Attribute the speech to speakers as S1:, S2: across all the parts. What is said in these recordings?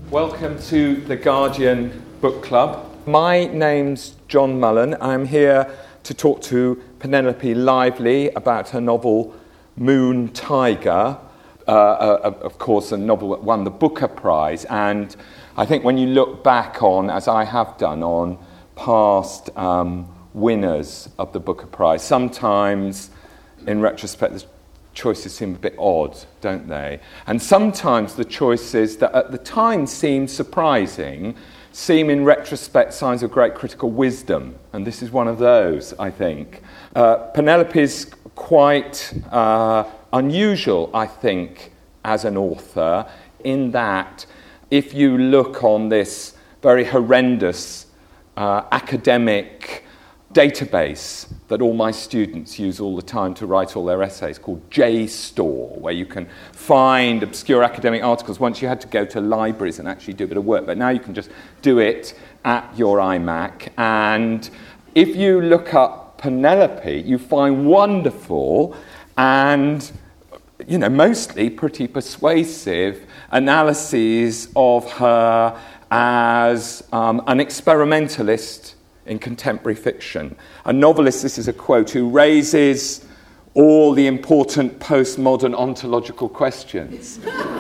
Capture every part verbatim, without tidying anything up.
S1: Welcome to the Guardian Book Club. My name's John Mullen. I'm here to talk to Penelope Lively about her novel Moon Tiger, uh, uh, of course a novel that won the Booker Prize, and I think when you look back on, as I have done, on past um, winners of the Booker Prize, sometimes in retrospect the choices seem a bit odd, don't they? And sometimes the choices that at the time seemed surprising seem in retrospect signs of great critical wisdom, and this is one of those, I think. Uh, Penelope's quite uh, unusual, I think, as an author, in that if you look on this very horrendous uh, academic database that all my students use all the time to write all their essays, called JSTOR, where you can find obscure academic articles. Once you had to go to libraries and actually do a bit of work, but now you can just do it at your iMac. And if you look up Penelope, you find wonderful and, you know, mostly pretty persuasive analyses of her as um, an experimentalist in contemporary fiction. A novelist, this is a quote, who raises all the important postmodern ontological questions.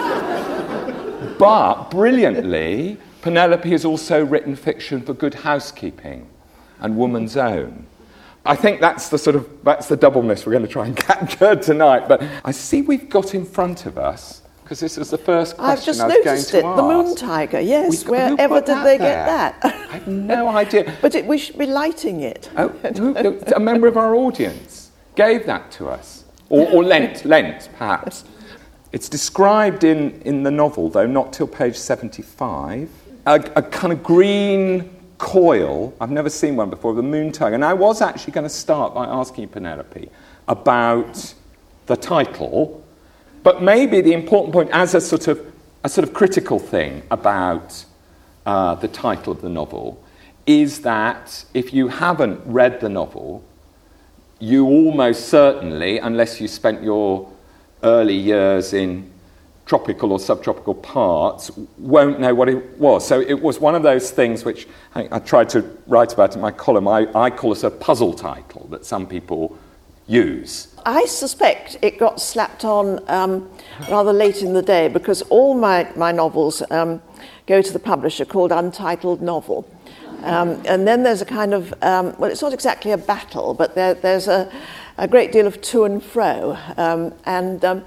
S1: But, brilliantly, Penelope has also written fiction for Good Housekeeping and Woman's Own. I think that's the sort of, that's the doubleness we're going to try and capture tonight. But I see we've got in front of us, because this is the first question
S2: I've just
S1: I was going to
S2: noticed it,
S1: ask.
S2: the Moon Tiger, yes.
S1: We,
S2: Wherever did they
S1: there?
S2: get that?
S1: I have no idea.
S2: But it, we should be lighting it.
S1: Oh, who, a member of our audience gave that to us, or, or lent, lent, perhaps. It's described in, in the novel, though not till page seventy-five, a, a kind of green coil. I've never seen one before, of the Moon Tiger. And I was actually going to start by asking Penelope about the title, but maybe the important point, as a sort of a sort of critical thing about uh, the title of the novel, is that if you haven't read the novel, you almost certainly, unless you spent your early years in tropical or subtropical parts, won't know what it was. So it was one of those things which I, I tried to write about in my column. I, I call it a puzzle title that some people use.
S2: I suspect it got slapped on um, rather late in the day, because all my, my novels um, go to the publisher called Untitled Novel. Um, and then there's a kind of, um, well, it's not exactly a battle, but there, there's a, a great deal of to and fro. Um, and um,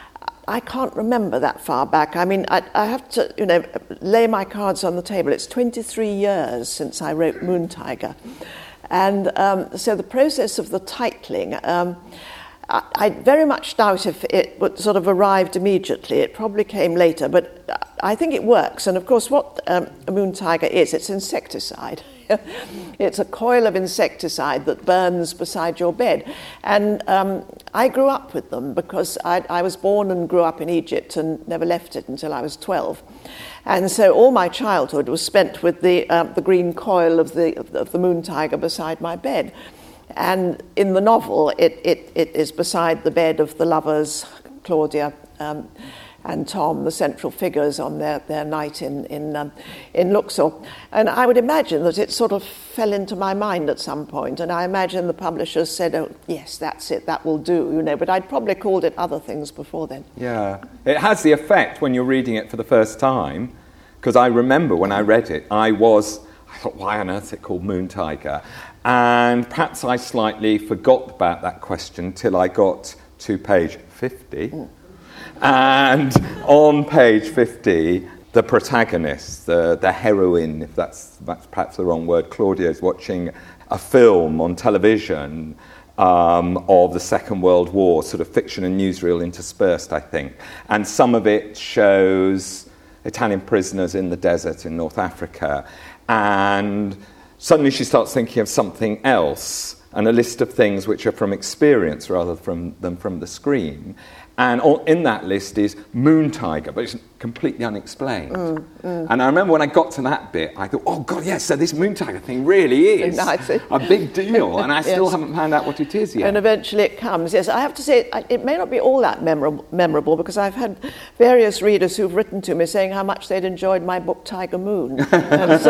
S2: I can't remember that far back. I mean, I, I have to, you know, lay my cards on the table. It's twenty-three years since I wrote Moon Tiger. And um, so the process of the titling, um, I, I very much doubt if it would sort of arrived immediately. It probably came later, but I think it works. And of course, what um, a Moon Tiger is, it's insecticide. It's a coil of insecticide that burns beside your bed. And um, I grew up with them because I, I was born and grew up in Egypt and never left it until I was twelve. And so all my childhood was spent with the uh, the green coil of the of the Moon Tiger beside my bed. And in the novel, it, it, it is beside the bed of the lovers, Claudia um, and Tom, the central figures on their, their night in in, um, in Luxor. And I would imagine that it sort of fell into my mind at some point, and I imagine the publishers said, oh, yes, that's it, that will do, you know, but I'd probably called it other things before then.
S1: Yeah, it has the effect when you're reading it for the first time, because I remember when I read it, I was, I thought, why on earth is it called Moon Tiger? And perhaps I slightly forgot about that question till I got to page fifty. Mm. And on page fifty, the protagonist, the, the heroine, if that's, that's perhaps the wrong word, Claudia, is watching a film on television um, of the Second World War, sort of fiction and newsreel interspersed, I think. And some of it shows Italian prisoners in the desert in North Africa. And suddenly she starts thinking of something else. and a list of things which are from experience rather from, than from the screen. And in that list is moon tiger, but it's completely unexplained. Mm, mm. And I remember when I got to that bit, I thought, oh, God, yes, so this moon tiger thing really is a big deal. And I still yes. haven't found out what it is yet.
S2: And eventually it comes. Yes, I have to say, it may not be all that memorable, memorable because I've had various readers who've written to me saying how much they'd enjoyed my book, Tiger Moon. And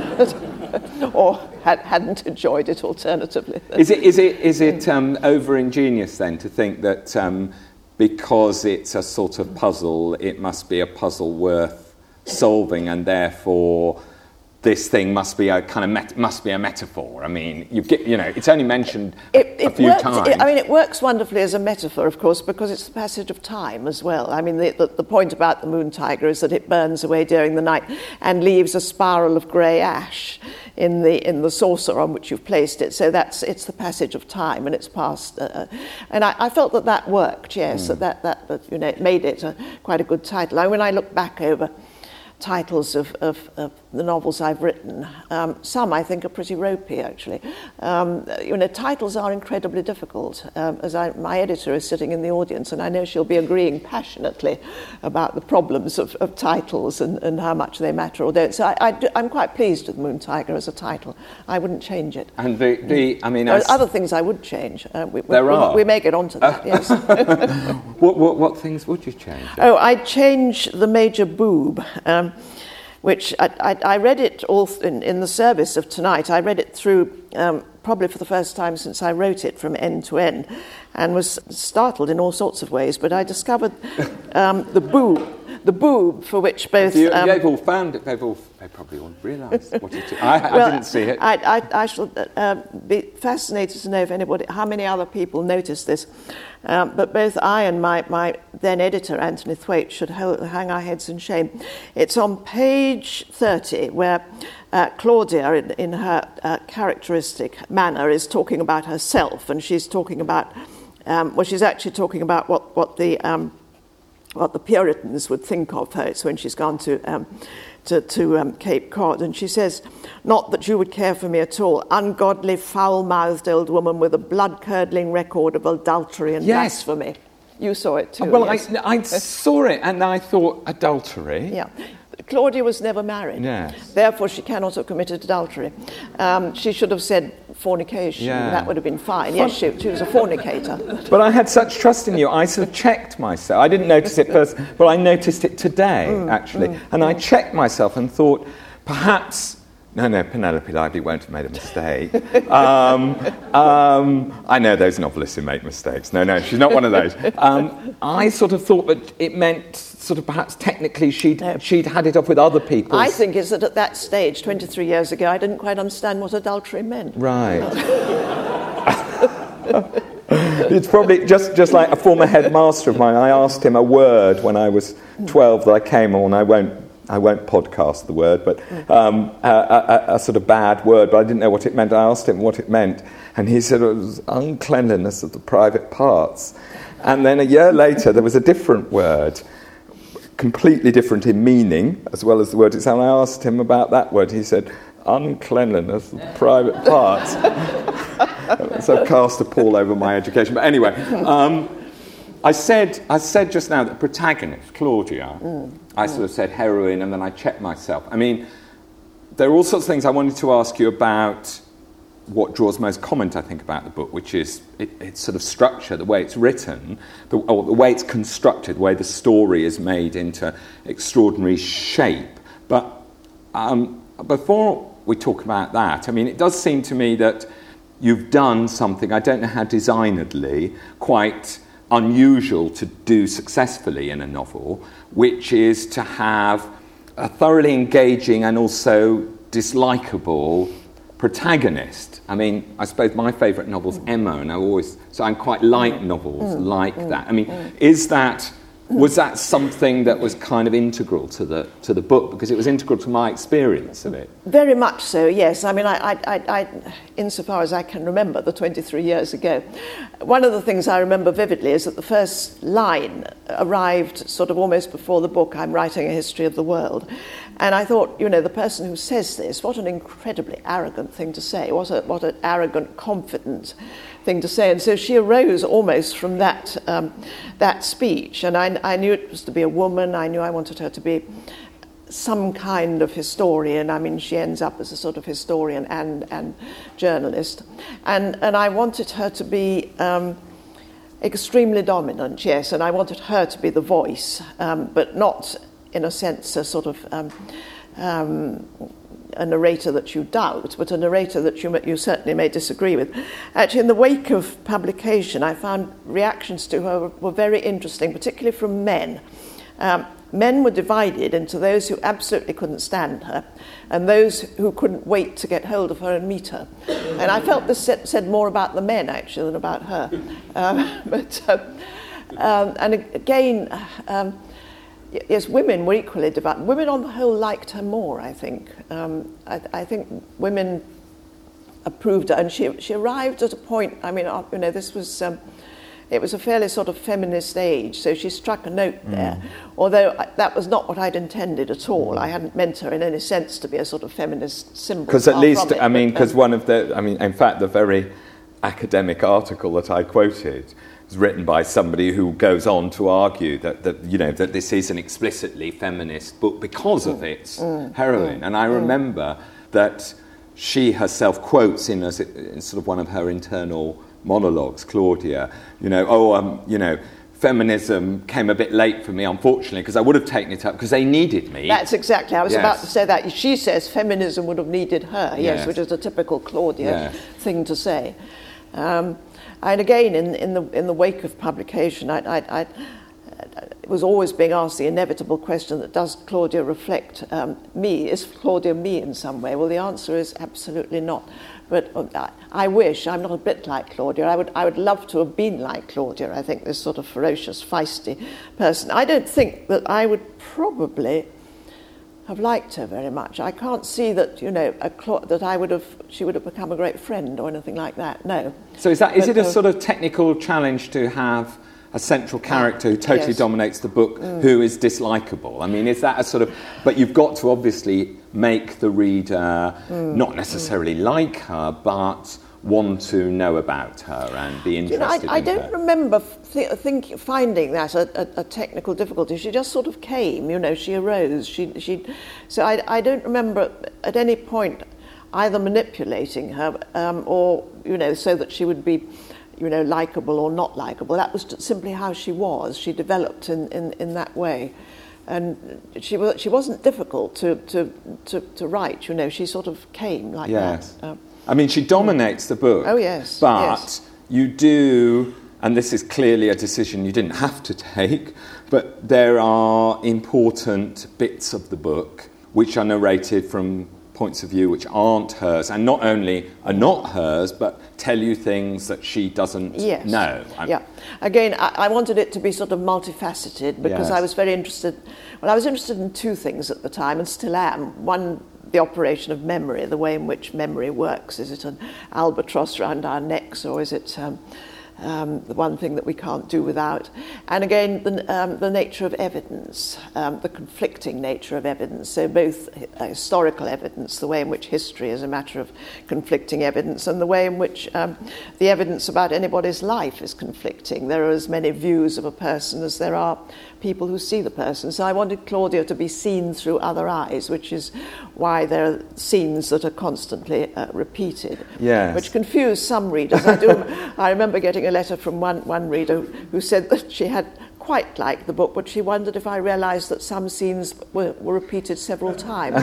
S2: so, or had, hadn't enjoyed it alternatively.
S1: Is it, is it, is it um, over-ingenious then to think that... Um, because it's a sort of puzzle, it must be a puzzle worth solving, and therefore this thing must be a kind of met- must be a metaphor. I mean, you get, you know, it's only mentioned
S2: it, it
S1: a few
S2: works,
S1: times.
S2: It, I mean, it works wonderfully as a metaphor, of course, because it's the passage of time as well. I mean, the, the, the point about the moon tiger is that it burns away during the night and leaves a spiral of grey ash in the in the saucer on which you've placed it. So that's it's the passage of time, and it's past. Uh, and I, I felt that that worked. Yes, mm. that, that that you know it made it a, quite a good title. I, when I look back over titles of, of, of the novels I've written, um, some I think are pretty ropey, actually. Um, you know, titles are incredibly difficult. Um, as I, my editor is sitting in the audience, and I know she'll be agreeing passionately about the problems of, of titles and, and how much they matter or don't. So I, I do, I'm quite pleased with Moon Tiger as a title. I wouldn't change it.
S1: And the, the I mean,
S2: there are other things I would change. Uh, we,
S1: there
S2: we,
S1: are.
S2: We, we may get onto that. Yes.
S1: what, what what things would you change?
S2: Oh, I'd change the Major Boob. Um, which I, I, I read it all th- in, in the service of tonight. I read it through um, probably for the first time since I wrote it from end to end, and was startled in all sorts of ways. But I discovered um, the boob, the boob for which both...
S1: You,
S2: um,
S1: they've all found it, they've all, they probably all realised what it is. I,
S2: well,
S1: I didn't see it.
S2: I, I, I shall uh, be fascinated to know if anybody, how many other people noticed this. Um, but both I and my, my then editor, Anthony Thwaite, should hold, hang our heads in shame. It's on page thirty, where uh, Claudia, in, in her uh, characteristic manner, is talking about herself, and she's talking about, um, well, she's actually talking about what, what the... Um, what the Puritans would think of her. It's when she's gone to um, to, to um, Cape Cod, and she says, "Not that you would care for me at all, ungodly, foul-mouthed old woman with a blood-curdling record of adultery and
S1: yes.
S2: blasphemy." You saw it too.
S1: Well,
S2: yes.
S1: I, I saw it, and I thought, adultery?
S2: Yeah. Claudia was never married.
S1: Yes.
S2: Therefore, she cannot have committed adultery. Um, she should have said fornication.
S1: Yeah.
S2: That would have been fine. Yes, she, she was a fornicator.
S1: But I had such trust in you. I sort of checked myself. I didn't notice it first, but I noticed it today, mm, actually. Mm, and mm. I checked myself and thought, perhaps... No, no, Penelope Lively won't have made a mistake. um, um, I know those novelists who make mistakes. No, no, she's not one of those. Um, I sort of thought that it meant sort of perhaps technically she'd, no. she'd had it off with other people.
S2: I think it's that at that stage, twenty-three years ago, I didn't quite understand what adultery meant.
S1: Right. It's probably just, just like a former headmaster of mine. I asked him a word when I was twelve that I came on. I won't I won't podcast the word, but um, a, a, a sort of bad word, but I didn't know what it meant. I asked him what it meant, and he said it was uncleanliness of the private parts. And then a year later, there was a different word, completely different in meaning, as well as the word itself. And I asked him about that word. He said, uncleanliness of the private parts. So cast a pall over my education. But anyway... Um, I said I said just now that the protagonist, Claudia, mm, I mm. sort of said heroine, and then I checked myself. I mean, there are all sorts of things I wanted to ask you about what draws most comment, I think, about the book, which is it, its sort of structure, the way it's written, the, or the way it's constructed, the way the story is made into extraordinary shape. But um, before we talk about that, I mean, it does seem to me that you've done something, I don't know how designedly, quite... unusual to do successfully in a novel, which is to have a thoroughly engaging and also dislikable protagonist. I mean, I suppose my favourite novel's mm. Emma, and I always so I quite like mm. novels mm. like mm. that. I mean, mm. is that was that something that was kind of integral to the to the book, because it was integral to my experience of it?
S2: Very much so, yes. I mean, I, I, I, I insofar as I can remember, the twenty-three years ago, one of the things I remember vividly is that the first line arrived sort of almost before the book. I'm writing a history of the world, And I thought, you know, the person who says this, what an incredibly arrogant thing to say. What a what an arrogant, confident thing to say. And so she arose almost from that um, that speech. And I, I knew it was to be a woman. I knew I wanted her to be some kind of historian. I mean, she ends up as a sort of historian and, and journalist. And, and I wanted her to be um, extremely dominant, yes, and I wanted her to be the voice, um, but not, in a sense, a sort of um, um, a narrator that you doubt, but a narrator that you, you certainly may disagree with. Actually, in the wake of publication, I found reactions to her were, were very interesting, particularly from men. Um, Men were divided into those who absolutely couldn't stand her and those who couldn't wait to get hold of her and meet her. And I felt this said, said more about the men, actually, than about her. Um, but, uh, um, and again, um, yes, women were equally divided. Women on the whole liked her more, I think. Um, I, I think women approved her. And she, she arrived at a point, I mean, you know, this was... Um, It was a fairly sort of feminist age, so she struck a note there, mm. although that was not what I'd intended at all. I hadn't meant her in any sense to be a sort of feminist symbol.
S1: Because at least, I mean, because um, one of the, I mean, in fact, the very academic article that I quoted was written by somebody who goes on to argue that, that you know, that this is an explicitly feminist book because of mm. its mm. heroine. Mm. And I remember mm. that she herself quotes in, a, in sort of one of her internal monologues, Claudia, you know, oh, um, you know, feminism came a bit late for me, unfortunately, because I would have taken it up because they needed me.
S2: That's exactly, I was
S1: yes.
S2: about to say that. She says feminism would have needed her, yes, yes which is a typical Claudia yes. thing to say. Um, and again, in, in the in the wake of publication, I, I, I was always being asked the inevitable question that does Claudia reflect um, me? Is Claudia me in some way? Well, the answer is absolutely not. But uh, I wish, I'm not a bit like Claudia. I would I would love to have been like Claudia, I think, this sort of ferocious, feisty person. I don't think that I would probably have liked her very much. I can't see that, you know, a Cla- that I would have, she would have become a great friend or anything like that, no.
S1: So is that is
S2: but,
S1: it a
S2: uh,
S1: sort of technical challenge to have a central character who totally
S2: yes.
S1: dominates the book, mm. who is dislikable? I mean, is that a sort of... But you've got to obviously make the reader mm. not necessarily mm. like her, but want to know about her and be interested
S2: you know, I, I
S1: in
S2: don't
S1: her.
S2: remember th- think, finding that a, a, a technical difficulty. She just sort of came, you know, she arose. She, she, so I, I don't remember at any point either manipulating her um, or, you know, so that she would be... you know, likeable or not likeable. That was simply how she was. She developed in, in, in that way. And she was she wasn't difficult to, to, to, to write, you know. She sort of came like
S1: yes.
S2: that. Um,
S1: I mean, she dominates the book.
S2: Oh, yes.
S1: But
S2: yes.
S1: you do, and this is clearly a decision you didn't have to take, but there are important bits of the book which are narrated from points of view which aren't hers, and not only are not hers, but tell you things that she doesn't
S2: yes.
S1: know. I'm
S2: yeah. Again, I, I wanted it to be sort of multifaceted because
S1: yes.
S2: I was very interested... Well, I was interested in two things at the time, and still am. One, the operation of memory, the way in which memory works. Is it an albatross around our necks, or is it... Um, Um, the one thing that we can't do without. And again, the, um, the nature of evidence, um, the conflicting nature of evidence. So both uh, historical evidence, the way in which history is a matter of conflicting evidence, and the way in which um, the evidence about anybody's life is conflicting. There are as many views of a person as there are people who see the person. So I wanted Claudia to be seen through other eyes, which is why there are scenes that are constantly uh, repeated,
S1: yes.
S2: which confuse some readers. I, do, I remember getting a letter from one, one reader who said that she had quite liked the book, but she wondered if I realised that some scenes were, were repeated several times.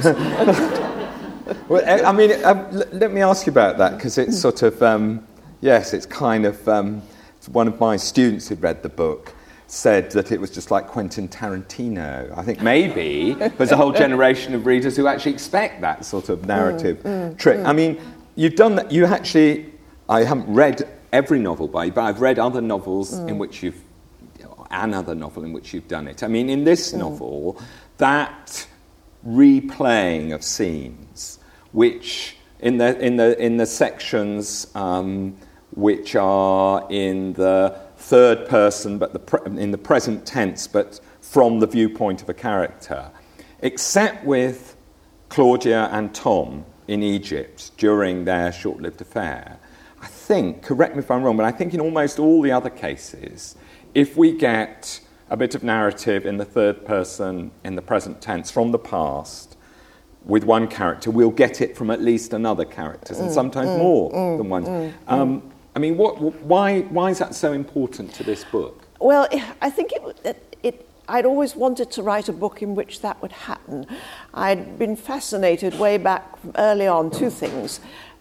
S1: Well, I mean, uh, let me ask you about that, because it's sort of, um, yes, it's kind of, um, one of my students who'd read the book said that it was just like Quentin Tarantino. I think maybe there's a whole generation of readers who actually expect that sort of narrative mm, mm, trick. Mm. I mean, you've done that. You actually, I haven't read every novel by you, but I've read other novels mm. in which you've, another novel in which you've done it. I mean, in this mm. novel, that replaying of scenes, which in the in the in the sections um, which are in the third person, but the pre- in the present tense, but from the viewpoint of a character, except with Claudia and Tom in Egypt during their short-lived affair, I think, correct me if I'm wrong, but I think in almost all the other cases, if we get a bit of narrative in the third person, in the present tense, from the past, with one character, we'll get it from at least another character, and mm, sometimes mm, more mm, than one. Mm, um, mm. I mean, what, why, why is that so important to this book?
S2: Well, I think it, it, it, I'd always wanted to write a book in which that would happen. I'd been fascinated way back early on, two things.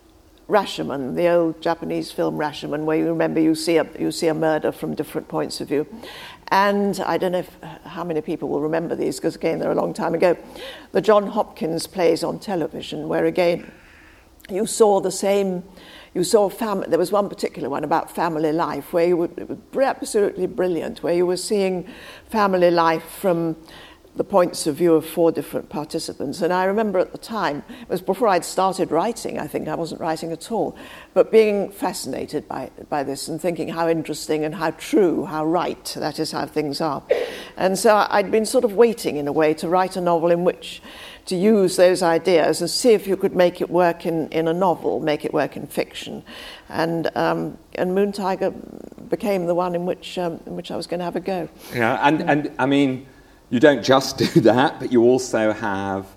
S2: Rashomon, the old Japanese film Rashomon, where you remember you see a, you see a murder from different points of view. And I don't know if, how many people will remember these, because again, they're a long time ago. The John Hopkins plays on television, where again, you saw the same, you saw, fam- there was one particular one about family life, where you were, it was absolutely brilliant, where you were seeing family life from the points of view of four different participants. And I remember at the time, it was before I'd started writing, I think I wasn't writing at all, but being fascinated by, by this and thinking how interesting and how true, how right, that is how things are. And so I'd been sort of waiting in a way to write a novel in which to use those ideas and see if you could make it work in, in a novel, make it work in fiction. And um, and Moon Tiger became the one in which um, in which I was going to have a go.
S1: Yeah, and, and I mean, you don't just do that, but you also have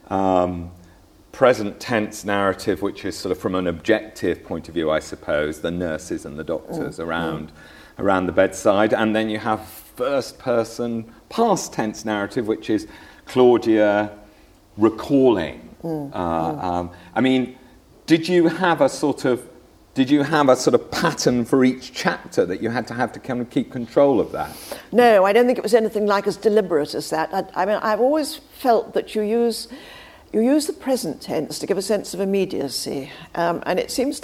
S1: um, present tense narrative, which is sort of from an objective point of view, I suppose, the nurses and the doctors mm. around mm. around the bedside. And then you have first person past tense narrative, which is Claudia recalling. Mm. Uh, mm. Um, I mean, did you have a sort of Did you have a sort of pattern for each chapter that you had to have to kind of keep control of that?
S2: No, I don't think it was anything like as deliberate as that. I, I mean, I've always felt that you use you use the present tense to give a sense of immediacy, um, and it seems to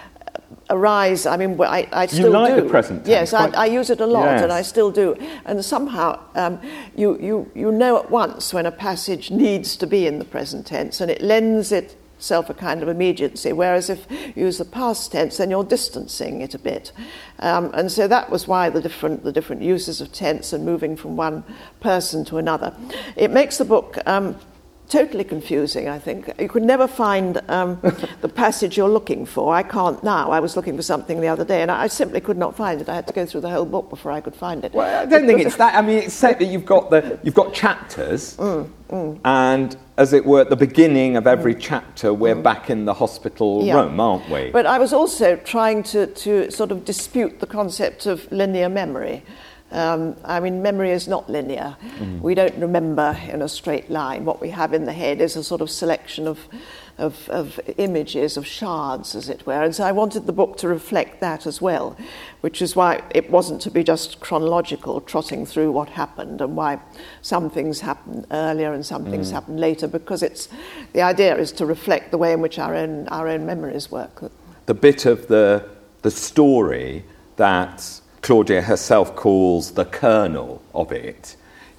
S2: arise. I mean, I, I still do.
S1: You like do. the present tense?
S2: Yes, I, I use it a lot, yes. and I still do. And somehow, um, you you you know at once when a passage needs to be in the present tense, and it lends it. Self a kind of immediacy, whereas if you use the past tense, then you're distancing it a bit, um, and so that was why the different the different uses of tense and moving from one person to another. It makes the book um, totally confusing. I think you could never find um, the passage you're looking for. I can't now. I was looking for something the other day, and I simply could not find it. I had to go through the whole book before I could find it.
S1: Well, I don't think it's that. I mean, it's said that you've got the you've got chapters. Mm. Mm. And, as it were, at the beginning of every mm. chapter, we're mm. back in the hospital yeah. room, aren't we?
S2: But I was also trying to, to sort of dispute the concept of linear memory. Um, I mean, memory is not linear. Mm. We don't remember in a straight line. What we have in the head is a sort of selection of, of, of images, of shards, as it were. And so I wanted the book to reflect that as well, which is why it wasn't to be just chronological, trotting through what happened, and why some things happen earlier and some things mm. happen later, because it's the idea is to reflect the way in which our own our own memories work.
S1: The bit of the the story that Claudia herself calls the kernel of it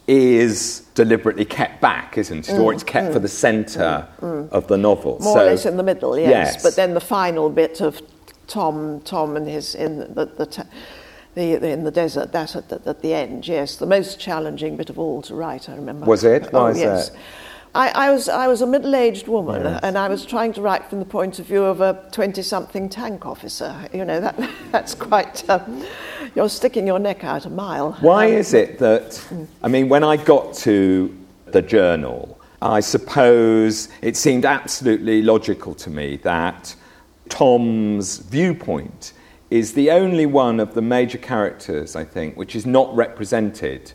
S1: is deliberately kept back, isn't it? Mm, or it's kept mm, for the centre mm, mm. of the novel.
S2: More so, or less in the middle, yes.
S1: yes.
S2: But then the final bit of Tom, Tom and his in the the, the, the in the desert, that at the, at the end, yes, the most challenging bit of all to write. I remember.
S1: Was it? Why
S2: oh,
S1: is
S2: yes.
S1: that?
S2: I, I was I was a middle-aged woman,
S1: yes.
S2: and I was trying to write from the point of view of a twenty-something tank officer. You know, that that's quite. Uh, you're sticking your neck out a mile.
S1: Why
S2: um,
S1: is it that? I mean, when I got to the journal, I suppose it seemed absolutely logical to me that Tom's viewpoint is the only one of the major characters, I think, which is not represented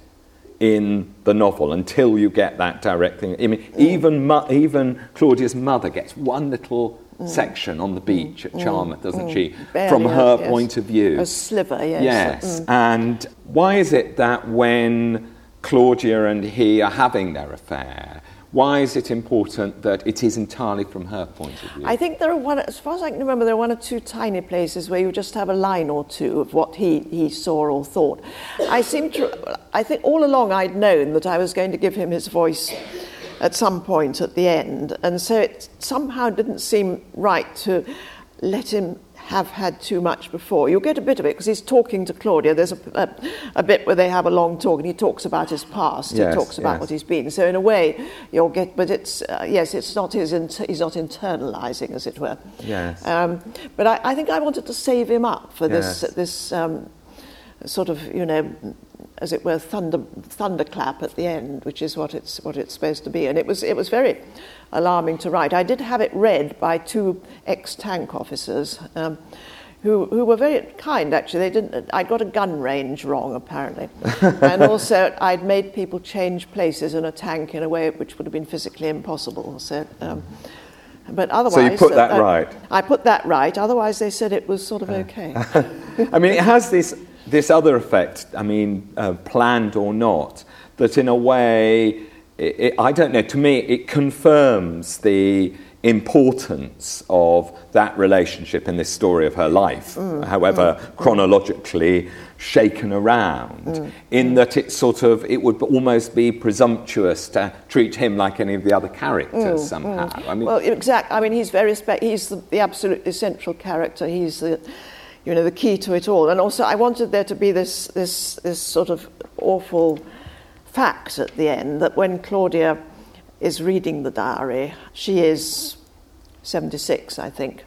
S1: in the novel until you get that direct thing. I mean, mm. even mu- even Claudia's mother gets one little mm. section on the beach mm. at Charmouth, doesn't mm. she?
S2: Barely,
S1: from her
S2: yes.
S1: point of view.
S2: A sliver, yes.
S1: Yes.
S2: Mm.
S1: And why is it that when Claudia and he are having their affair, why is it important that it is entirely from her point of view?
S2: I think there are one, as far as I can remember, there are one or two tiny places where you just have a line or two of what he, he saw or thought. I seem to, I think all along I'd known that I was going to give him his voice at some point at the end, and so it somehow didn't seem right to let him have had too much before. You'll get a bit of it because he's talking to Claudia. There's a, a, a bit where they have a long talk and he talks about his past.
S1: Yes,
S2: he talks about
S1: yes.
S2: what he's been. So in a way, you'll get. But it's uh, yes, it's not his. Inter, he's not internalizing, as it were.
S1: Yes.
S2: Um, but I, I think I wanted to save him up for
S1: Yes.
S2: this this um, sort of, you know, as it were, thunder thunderclap at the end, which is what it's what it's supposed to be. And it was it was very alarming to write. I did have it read by two ex-tank officers um, who who were very kind. Actually, they didn't. I got a gun range wrong apparently, and also I'd made people change places in a tank in a way which would have been physically impossible. So. Um, But otherwise,
S1: so you put that
S2: uh,
S1: right.
S2: I put that right. Otherwise, they said it was sort of okay.
S1: I mean, it has this this other effect. I mean, uh, planned or not, that in a way, it, it, I don't know. To me, it confirms the importance of that relationship in this story of her life, mm, however mm, chronologically mm. shaken around, mm, in mm. that it sort of, it would almost be presumptuous to treat him like any of the other characters mm, somehow.
S2: Mm.
S1: I mean,
S2: well, exactly. I mean, he's very spe- he's the, the absolutely central character. He's the, you know, the key to it all. And also, I wanted there to be this this this sort of awful fact at the end that when Claudia is reading the diary, she is seventy-six, I think,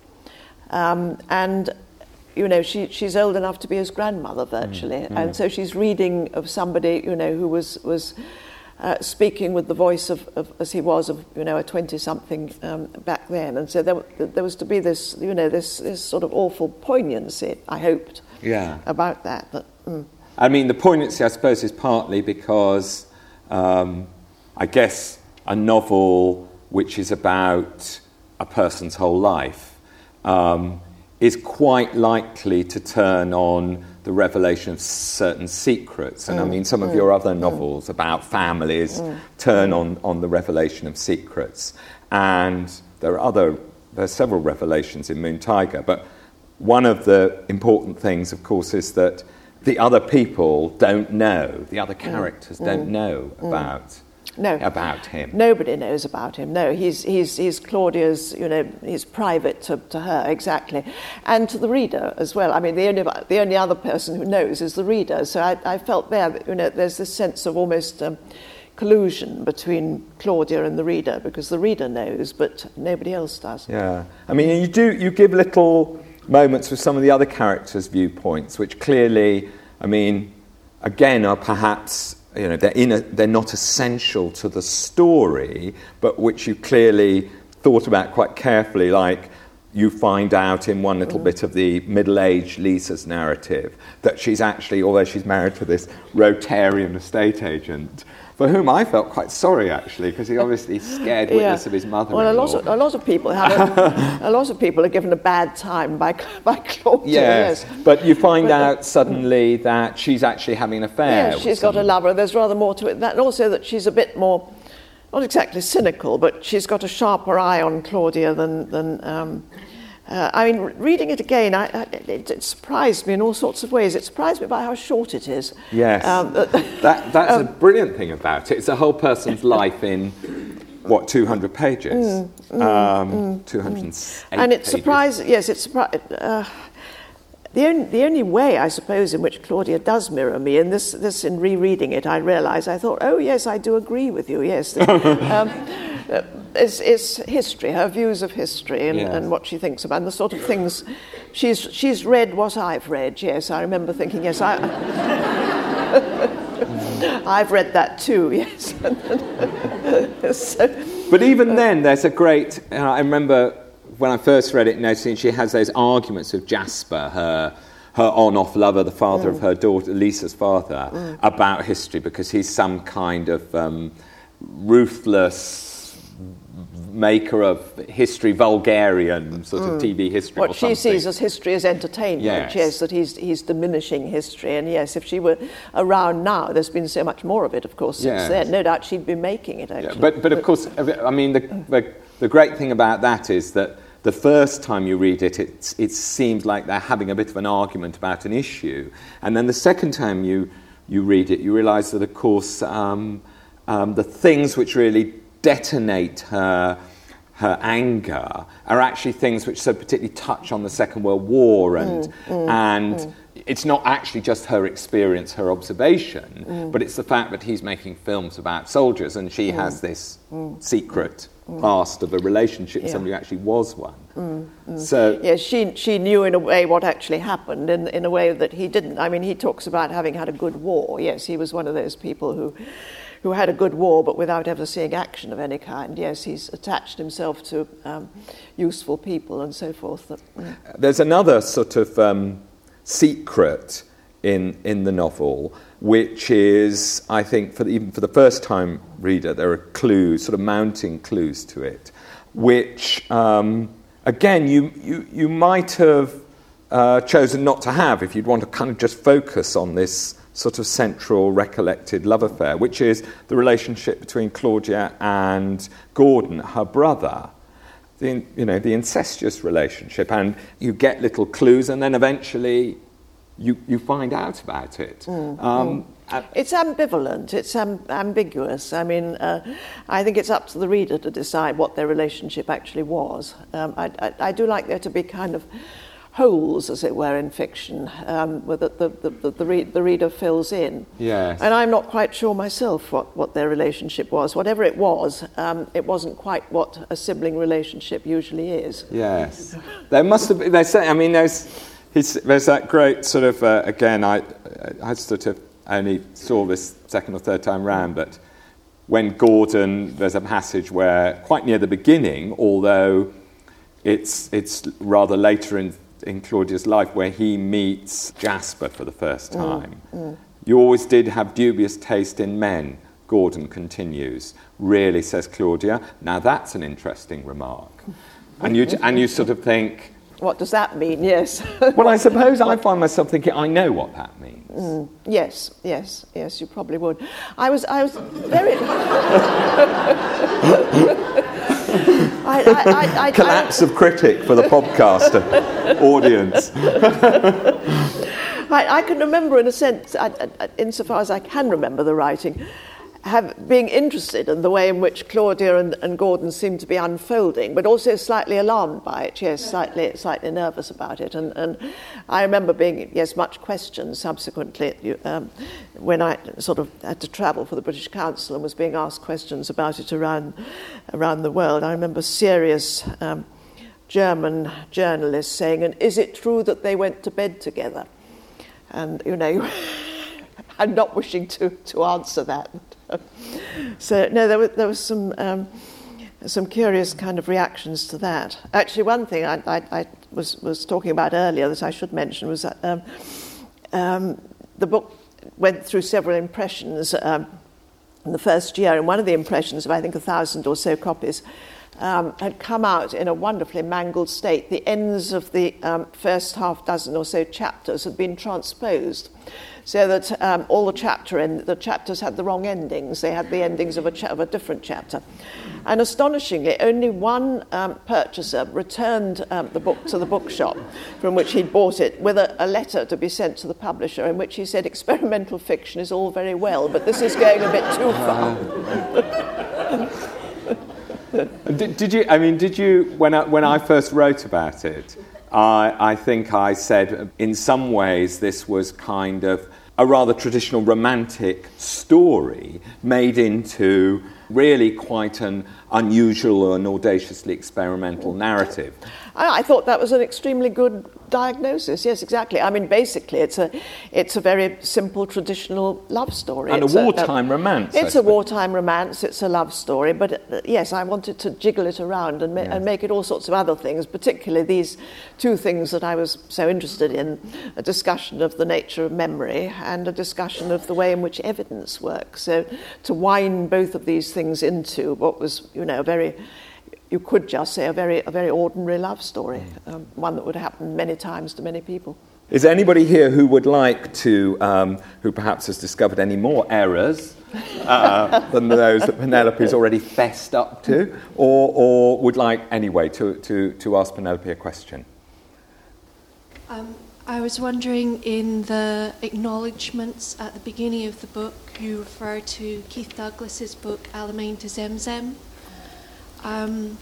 S2: um, and you know she she's old enough to be his grandmother virtually, mm, mm. and so she's reading of somebody, you know, who was was uh, speaking with the voice of, of as he was of, you know, a twenty-something um, back then, and so there there was to be this, you know, this this sort of awful poignancy, I hoped,
S1: yeah,
S2: about that. But, mm.
S1: I mean, the poignancy, I suppose, is partly because um, I guess a novel which is about a person's whole life um, is quite likely to turn on the revelation of certain secrets. And mm, I mean, some mm, of your other novels mm. about families mm, turn mm. on, on the revelation of secrets. And there are other, there are several revelations in Moon Tiger, but one of the important things, of course, is that the other people don't know, the other characters mm, don't mm, know about
S2: mm. No,
S1: about him.
S2: Nobody knows about him. No, he's he's he's Claudia's. You know, he's private to, to her exactly, and to the reader as well. I mean, the only the only other person who knows is the reader. So I, I felt there that, you know, there's this sense of almost um, collusion between Claudia and the reader, because the reader knows, but nobody else does.
S1: Yeah, I mean, you do you give little moments with some of the other characters' viewpoints, which clearly, I mean, again, are perhaps, you know, they're in a, they're not essential to the story, but which you clearly thought about quite carefully, like you find out in one little mm. bit of the middle-aged Lisa's narrative that she's actually, although she's married to this Rotarian estate agent, for whom I felt quite sorry, actually, because he obviously scared witness yeah. of his mother-in-law.
S2: Well, a lot of, a lot of people have a, a lot of people are given a bad time by by Claudia.
S1: Yes, yes. But you find but, out uh, suddenly that she's actually having an affair.
S2: Yeah, she's
S1: with
S2: got a lover. There's rather more to it than that, and also that she's a bit more, not exactly cynical, but she's got a sharper eye on Claudia than than. Um, Uh, I mean, reading it again, I, I, it, it surprised me in all sorts of ways. It surprised me by how short it is.
S1: Yes, um, that, that's um, a brilliant thing about it. It's a whole person's life in, what, two hundred pages? Mm, mm, um, mm, two hundred eight mm.
S2: And it's
S1: pages.
S2: surprising, yes, it's surprising. Uh, the, only, the only way, I suppose, in which Claudia does mirror me, and this, this in rereading it, I realised, I thought, oh, yes, I do agree with you, yes. um, uh, It's, it's history, her views of history and, yes. and what she thinks about, and the sort of things she's she's read what I've read. Yes, I remember thinking, yes, I, I've read that too. Yes. so,
S1: but even then, there's a great. Uh, I remember when I first read it, noticing she has those arguments with Jasper, her her on-off lover, the father mm. of her daughter, Lisa's father, mm. about history, because he's some kind of um, ruthless maker of history, vulgarian sort of mm. T V history.
S2: What
S1: or
S2: she
S1: something.
S2: sees as history as entertainment.
S1: Yes.
S2: yes, that he's he's diminishing history, and yes, if she were around now, there's been so much more of it, of course, since
S1: yes.
S2: then. No doubt she'd be making it. Actually,
S1: yeah, but, but but of course, I mean, the, the the great thing about that is that the first time you read it, it it seems like they're having a bit of an argument about an issue, and then the second time you you read it, you realise that, of course, um, um, the things which really detonate her her anger are actually things which so particularly touch on the Second World War, and mm, mm, and mm. it's not actually just her experience, her observation, mm. but it's the fact that he's making films about soldiers, and she mm. has this mm. secret mm. past of a relationship with yeah. somebody who actually was one. Mm, mm. So
S2: yes, she she knew in a way what actually happened in in a way that he didn't. I mean, he talks about having had a good war. Yes, he was one of those people who who had a good war, but without ever seeing action of any kind. Yes, he's attached himself to um, useful people and so forth. That, mm.
S1: There's another sort of um, secret in in the novel, which is, I think, for the, even for the first-time reader, there are clues, sort of mounting clues to it, which, um, again, you, you, you might have uh, chosen not to have if you'd want to kind of just focus on this sort of central recollected love affair, which is the relationship between Claudia and Gordon, her brother, the, you know, the incestuous relationship. And you get little clues, and then eventually you you find out about it. Mm, um,
S2: mm. It's ambivalent, it's am- ambiguous. I mean, uh, I think it's up to the reader to decide what their relationship actually was. Um, I, I, I do like there to be kind of holes, as it were, in fiction, um, where the, the, the, the, re- the reader fills in.
S1: Yes.
S2: And I'm not quite sure myself what, what their relationship was. Whatever it was, um, it wasn't quite what a sibling relationship usually is.
S1: Yes. There must have been, there's, I mean, there's, he's, there's that great sort of, uh, again, I, I sort of only saw this second or third time round, but when Gordon, there's a passage where, quite near the beginning, although it's it's rather later in in Claudia's life, where he meets Jasper for the first time. Mm, mm. You always did have dubious taste in men, Gordon continues. Really, says Claudia. Now that's an interesting remark. And you and you sort of think,
S2: what does that mean? Yes.
S1: Well, I suppose I find myself thinking, I know what that means.
S2: Mm, yes, yes, yes, you probably would. I was, I was very... I, I, I, I,
S1: Collapse I, of critic for the podcast audience.
S2: I, I can remember, in a sense, I, I, insofar as I can remember the writing, have, being interested in the way in which Claudia and, and Gordon seem to be unfolding, but also slightly alarmed by it, yes, slightly slightly nervous about it. And, and I remember being, yes, much questioned subsequently um, when I sort of had to travel for the British Council and was being asked questions about it around, around the world. I remember serious um, German journalists saying, and is it true that they went to bed together? And, you know, I'm not wishing to, to answer that. So no, there was there was some um, some curious kind of reactions to that. Actually, one thing I, I, I was was talking about earlier that I should mention was that um, um, the book went through several impressions um, in the first year, and one of the impressions of I think a thousand or so copies um, had come out in a wonderfully mangled state. The ends of the um, first half dozen or so chapters had been transposed, so that um, all the chapter end, the chapters had the wrong endings. They had the endings of a, cha- of a different chapter. And astonishingly, only one um, purchaser returned um, the book to the bookshop from which he'd bought it with a, a letter to be sent to the publisher in which he said, experimental fiction is all very well, but this is going a bit too far.
S1: did, did you, I mean, did you, when I, when I first wrote about it, I, I think I said, in some ways, this was kind of a rather traditional romantic story made into really quite an unusual and audaciously experimental narrative.
S2: I, I thought that was an extremely good diagnosis. Yes, exactly. I mean, basically, it's a it's a very simple traditional love story.
S1: And
S2: it's
S1: a wartime
S2: a, a,
S1: romance.
S2: It's a wartime romance. It's a love story. But uh, yes, I wanted to jiggle it around and, ma- yes. and make it all sorts of other things, particularly these two things that I was so interested in, a discussion of the nature of memory and a discussion of the way in which evidence works. So to wind both of these things into what was, you know, a very... you could just say a very a very ordinary love story, um, one that would happen many times to many people.
S1: Is there anybody here who would like to, um, who perhaps has discovered any more errors uh, than those that Penelope's already fessed up to, or, or would like anyway to, to, to ask Penelope a question?
S3: Um, I was wondering, in the acknowledgements at the beginning of the book, you refer to Keith Douglas's book Alamein to Zemzem. Um,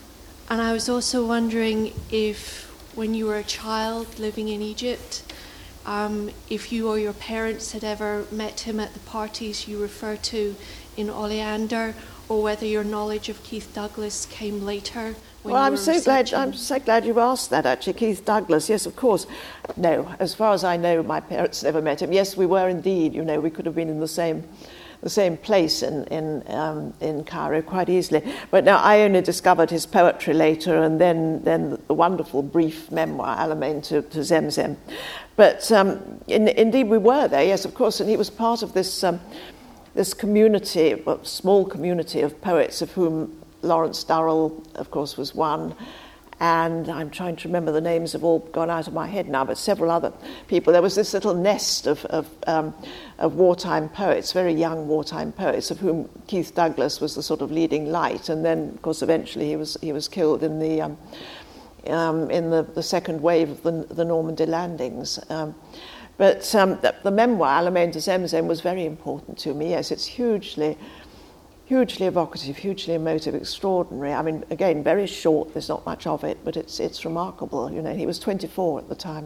S3: And I was also wondering if, when you were a child living in Egypt, um, if you or your parents had ever met him at the parties you refer to in Oleander, or whether your knowledge of Keith Douglas came later. When
S2: Well,
S3: you
S2: I'm
S3: were
S2: so glad.
S3: researching.
S2: I'm so glad you asked that. Actually, Keith Douglas. Yes, of course. No, as far as I know, my parents never met him. Yes, we were indeed. You know, we could have been in the same, the same place in in um, in Cairo quite easily. But now I only discovered his poetry later, and then then the wonderful brief memoir Alamein to, to Zemzem. But um, in, indeed, we were there. Yes, of course, and he was part of this. Um, This community, well, small community of poets, of whom Lawrence Durrell, of course, was one, and I'm trying to remember the names have all gone out of my head now, but several other people. There was this little nest of of, um, of wartime poets, very young wartime poets, of whom Keith Douglas was the sort of leading light, and then, of course, eventually he was he was killed in the um, um, in the, the second wave of the, the Normandy landings. Um, But um, the, the memoir, Alamein to Zemzem, was very important to me. Yes, it's hugely, hugely evocative, hugely emotive, extraordinary. I mean, again, very short. There's not much of it, but it's it's remarkable. You know, he was twenty-four at the time.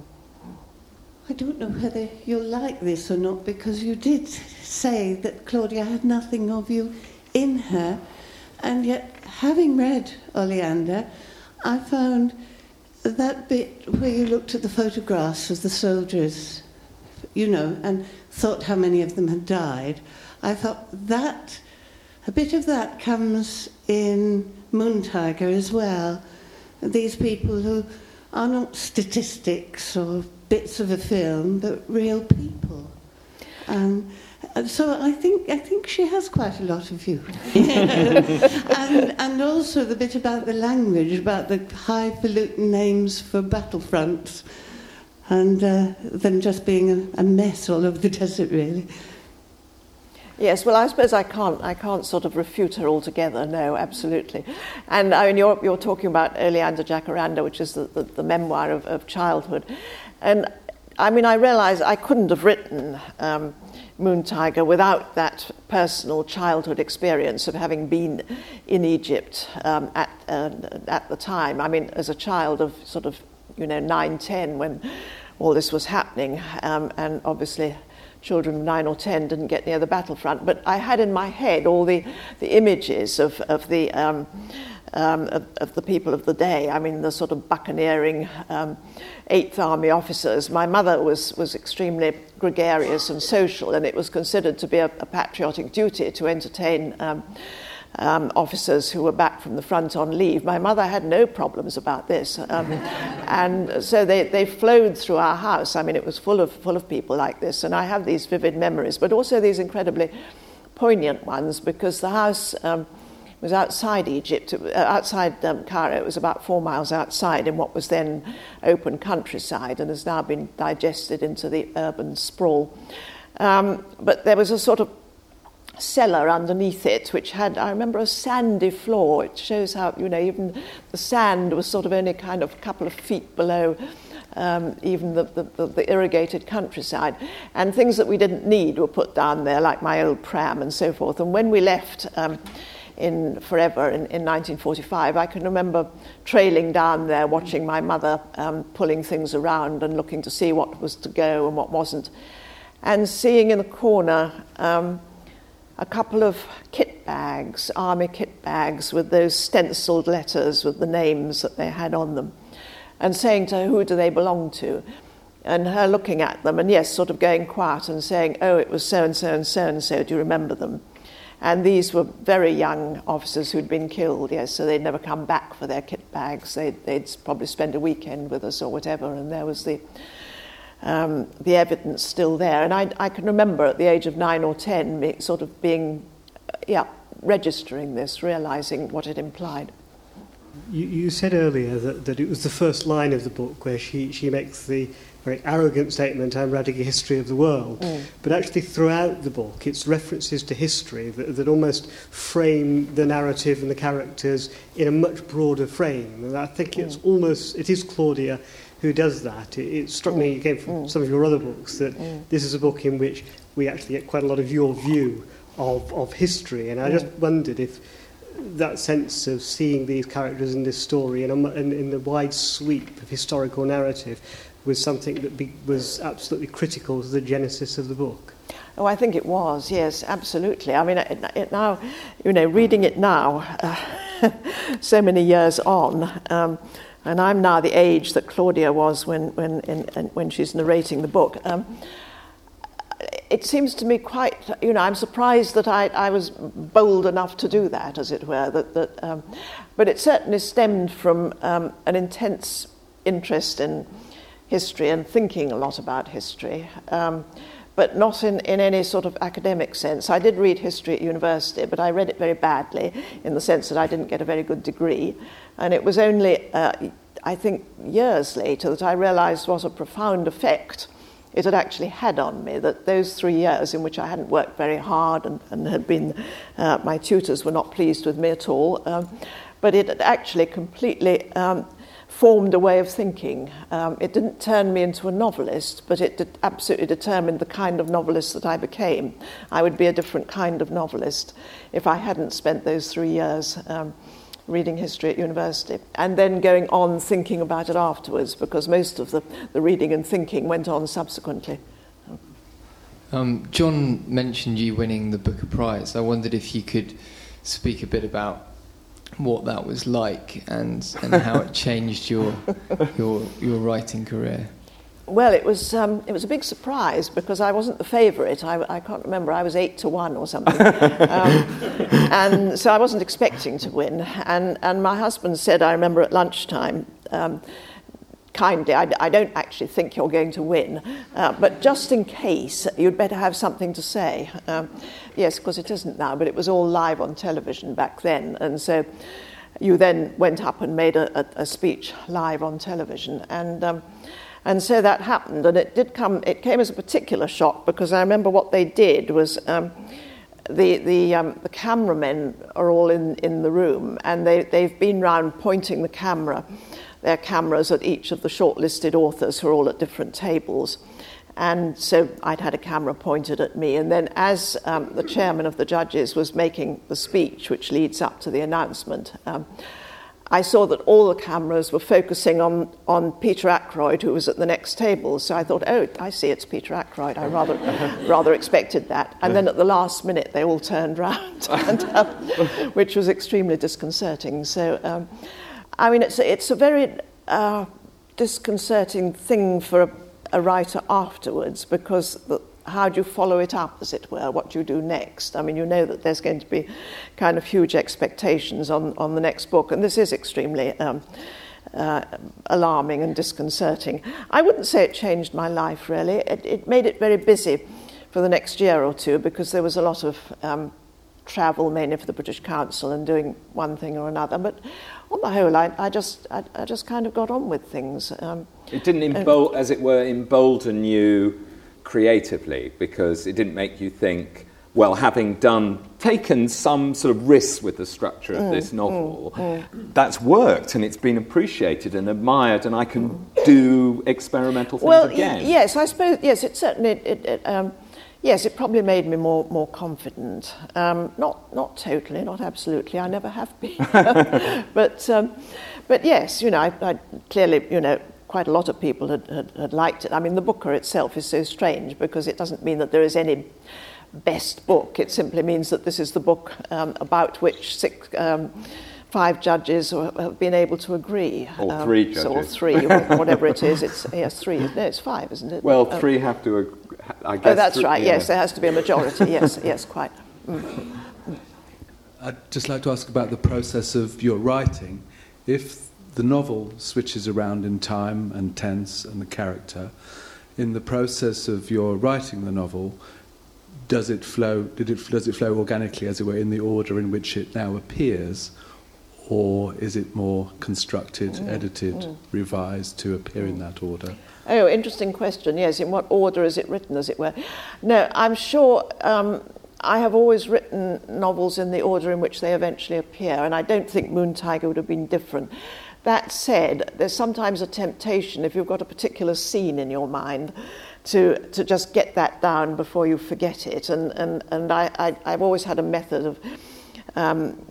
S4: I don't know whether you'll like this or not, because you did say that Claudia had nothing of you in her, and yet, having read Oleander, I found that bit where you looked at the photographs of the soldiers, you know, and thought how many of them had died. I thought that, a bit of that comes in Moon Tiger as well. These people who are not statistics or bits of a film, but real people. Um, so I think I think she has quite a lot of you. and, and also the bit about the language, about the highfalutin names for battlefronts, and uh, them just being a, a mess all over the desert, really.
S2: Yes, well, I suppose I can't. I can't sort of refute her altogether. No, absolutely. And I mean, you're you're talking about Oleander Jacaranda, which is the, the, the memoir of, of childhood, and I mean, I realise I couldn't have written um, Moon Tiger without that personal childhood experience of having been in Egypt um, at uh, at the time. I mean, as a child of sort of you know nine, ten when all this was happening, um, and obviously children of nine or ten didn't get near the battlefront. But I had in my head all the the images of of the um, um, of, of the people of the day. I mean, the sort of buccaneering Um, Eighth Army officers. My mother was, was extremely gregarious and social, and it was considered to be a, a patriotic duty to entertain um, um, officers who were back from the front on leave. My mother had no problems about this, um, and so they, they flowed through our house. I mean, it was full of full of people like this, and I have these vivid memories, but also these incredibly poignant ones, because the house Um, was outside Egypt, uh, outside um, Cairo. It was about four miles outside in what was then open countryside, and has now been digested into the urban sprawl. Um, but there was a sort of cellar underneath it, which had, I remember, a sandy floor. It shows how, you know, even the sand was sort of only kind of a couple of feet below um, even the, the, the irrigated countryside. And things that we didn't need were put down there, like my old pram and so forth. And when we left Um, in forever in, in nineteen forty-five, I can remember trailing down there, watching my mother um, pulling things around and looking to see what was to go and what wasn't, and seeing in the corner um, a couple of kit bags, army kit bags, with those stenciled letters with the names that they had on them, and saying to her, who do they belong to? And her looking at them, and yes, sort of going quiet and saying, oh, it was so-and-so and so-and-so, do you remember them? And these were very young officers who'd been killed, yes, so they'd never come back for their kit bags. They'd, they'd probably spend a weekend with us or whatever, and there was the um, the evidence still there. And I, I can remember at the age of nine or ten me, sort of being, yeah, registering this, realising what it implied.
S5: You, you said earlier that, that it was the first line of the book where she, she makes the very arrogant statement, I'm writing a history of the world. Mm. But actually throughout the book, it's references to history that, that almost frame the narrative and the characters in a much broader frame. And I think it's mm. almost, it is Claudia who does that. It, it struck mm. me, again, from mm. some of your other books, that mm. this is a book in which we actually get quite a lot of your view of, of history. And I mm. just wondered if that sense of seeing these characters in this story and in, in the wide sweep of historical narrative was something that be, was absolutely critical to the genesis of the book.
S2: Oh, I think it was, yes, absolutely. I mean, it, it now, you know, reading it now, uh, so many years on, um, and I'm now the age that Claudia was when when in, in, when she's narrating the book. Um, it seems to me quite, you know, I'm surprised that I, I was bold enough to do that, as it were. That, that, um, but it certainly stemmed from um, an intense interest in history and thinking a lot about history. Um, but not in, in any sort of academic sense. I did read history at university, but I read it very badly in the sense that I didn't get a very good degree. And it was only, uh, I think, years later that I realised what a profound effect it had actually had on me, that those three years in which I hadn't worked very hard and, and had been, uh, my tutors were not pleased with me at all, um, but it had actually completely um, formed a way of thinking. Um, it didn't turn me into a novelist, but it did absolutely determined the kind of novelist that I became. I would be a different kind of novelist if I hadn't spent those three years um, reading history at university, and then going on thinking about it afterwards, because most of the, the reading and thinking went on subsequently.
S6: Um, John mentioned you winning the Booker Prize. I wondered if you could speak a bit about what that was like and, and how it changed your your your writing career.
S2: Well, it was um, it was a big surprise because I wasn't the favourite. I, I can't remember. I was eight to one or something, um, and so I wasn't expecting to win. And and my husband said, I remember at lunchtime, um, kindly, I, I don't actually think you're going to win, uh, but just in case, you'd better have something to say. Um, yes, because it isn't now, but it was all live on television back then, and so you then went up and made a, a, a speech live on television, and. Um, And so that happened, and it did come. It came as a particular shock because I remember what they did was um, the the um, the cameramen are all in, in the room, and they they've been round pointing the camera, their cameras at each of the shortlisted authors who are all at different tables, and so I'd had a camera pointed at me, and then as um, the chairman of the judges was making the speech which leads up to the announcement. Um, I saw that all the cameras were focusing on, on Peter Ackroyd, who was at the next table. So I thought, oh, I see, it's Peter Ackroyd. I rather rather expected that. And then at the last minute, they all turned round, and, um, which was extremely disconcerting. So, um, I mean, it's, it's a very uh, disconcerting thing for a, a writer afterwards, because the, how do you follow it up, as it were? What do you do next? I mean, you know that there's going to be kind of huge expectations on, on the next book, and this is extremely um, uh, alarming and disconcerting. I wouldn't say it changed my life, really. It, it made it very busy for the next year or two, because there was a lot of um, travel, mainly for the British Council, and doing one thing or another. But on the whole, I, I just I, I just kind of got on with things. Um,
S1: it didn't, embol- uh, as it were, embolden you creatively, because it didn't make you think, well, having done taken some sort of risks with the structure of mm, this novel, mm, mm. that's worked and it's been appreciated and admired, and I can mm. do experimental things
S2: well,
S1: again.
S2: Y- yes, I suppose. Yes, it certainly. It, it, um, yes, it probably made me more more confident. Um, not not totally, not absolutely. I never have been, but um, but yes, you know, I, I clearly, you know. Quite a lot of people had, had, had liked it. I mean, the Booker itself is so strange because it doesn't mean that there is any best book. It simply means that this is the book um, about which six, um, five judges have been able to agree.
S1: Or
S2: um,
S1: three judges.
S2: So, or three, whatever it is. It's yes, three. No, it's five, isn't it?
S1: Well,
S2: um,
S1: three have to agree. I guess
S2: oh, that's
S1: three,
S2: right.
S1: yeah.
S2: Yes, there has to be a majority. Yes, yes, quite. Mm.
S7: I'd just like to ask about the process of your writing. If the novel switches around in time and tense and the character, in the process of your writing the novel, does it flow? Did it does it flow organically, as it were, in the order in which it now appears, or is it more constructed, mm. edited, mm. revised to appear mm. in that order?
S2: Oh, interesting question. Yes, in what order is it written, as it were? No, I'm sure. Um, I have always written novels in the order in which they eventually appear, and I don't think Moon Tiger would have been different. That said, there's sometimes a temptation, if you've got a particular scene in your mind, to to just get that down before you forget it. And and, and I, I, I've always had a method of um,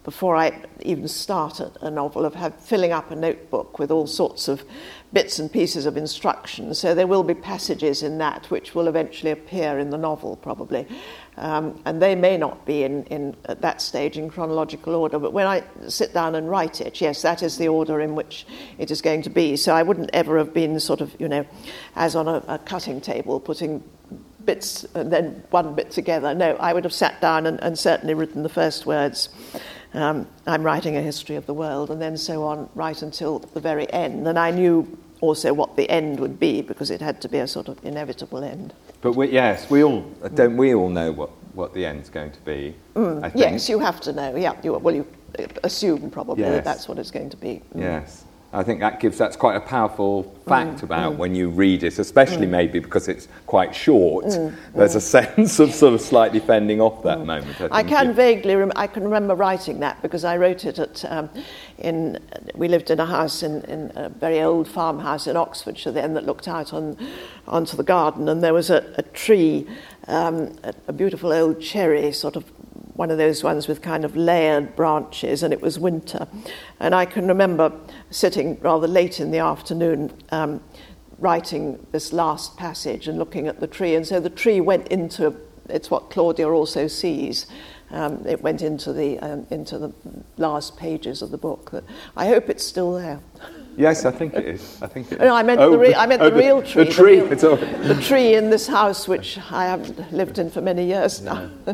S2: before I even started a novel, of have, filling up a notebook with all sorts of bits and pieces of instructions. So there will be passages in that which will eventually appear in the novel, probably. Um, and they may not be in, in at that stage in chronological order, but when I sit down and write it, yes, that is the order in which it is going to be. So I wouldn't ever have been sort of, you know, as on a, a cutting table, putting bits and then one bit together. No, I would have sat down and, and certainly written the first words. Um, I'm writing a history of the world, and then so on, right until the very end. And I knew also what the end would be, because it had to be a sort of inevitable end.
S1: But we, yes, we all don't. We all know what, what the end's going to be.
S2: Mm,
S1: I think.
S2: Yes, you have to know. Yeah, you, well, you assume probably
S1: Yes.
S2: that that's what it's going to be. Mm.
S1: Yes. I think that gives that's quite a powerful fact
S2: Mm,
S1: about
S2: mm.
S1: when you read it, especially
S2: Mm.
S1: maybe because it's quite short.
S2: Mm,
S1: There's
S2: mm.
S1: a sense of sort of slightly fending off that
S2: Mm.
S1: moment. I,
S2: I
S1: think,
S2: can
S1: yeah.
S2: vaguely, rem- I can remember writing that because I wrote it at, um, in, we lived in a house, in, in a very old farmhouse in Oxfordshire then, that looked out on onto the garden, and there was a, a tree, um, a, a beautiful old cherry, sort of one of those ones with kind of layered branches, and it was winter. And I can remember sitting rather late in the afternoon um, writing this last passage and looking at the tree, and so the tree went into, it's what Claudia also sees, um, it went into the um, into the last pages of the book. I hope it's still there.
S1: Yes, I think it is. I think it is.
S2: No, I meant
S1: oh,
S2: the, re- I meant
S1: oh,
S2: the real tree.
S1: The tree.
S2: The,
S1: It's all...
S2: real, the tree in this house, which I haven't lived in for many years now.
S1: Yeah.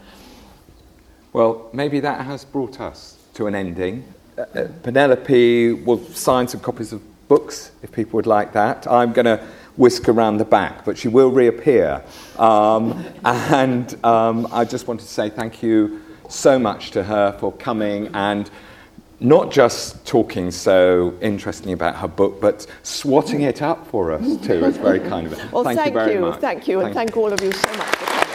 S1: Well, maybe that has brought us to an ending. Uh, uh, Penelope will sign some copies of books, if people would like that. I'm going to whisk around the back, but she will reappear. Um, and um, I just wanted to say thank you so much to her for coming and not just talking so interestingly about her book, but swatting it up for us too. It's very kind of her.
S2: Well,
S1: thank,
S2: thank
S1: you very
S2: you,
S1: much.
S2: thank you, and
S1: thank
S2: thank all of you so much for coming.